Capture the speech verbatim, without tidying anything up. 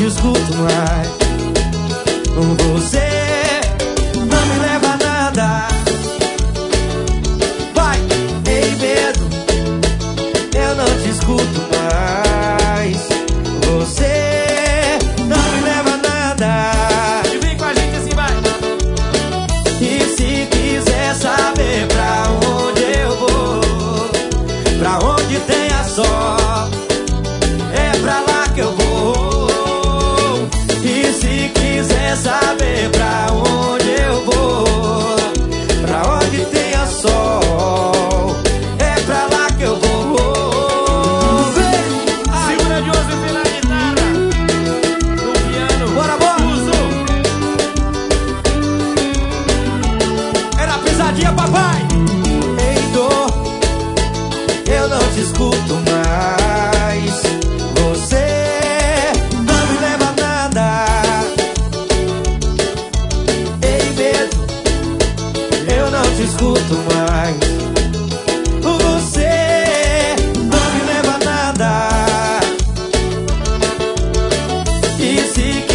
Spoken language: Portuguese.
te escuto mais. Você não me leva a nada. Vai, ei medo, eu não te escuto mais. Você não me leva a nada. E vem com a gente assim, vai. E se quiser saber pra onde eu vou, pra onde tem a sol, é pra lá que eu vou. E se quiser saber pra onde eu vou, pra onde tem a sol, é pra lá que eu vou. Vem! Ai. Segura de Joseph na guitarra, no piano. Bora, bora! Uso. Era pisadinha, papai! Em dor, eu não te escuto mais. Você não me leva a nada. Em medo, eu não te escuto mais. Você não me leva a nada. E se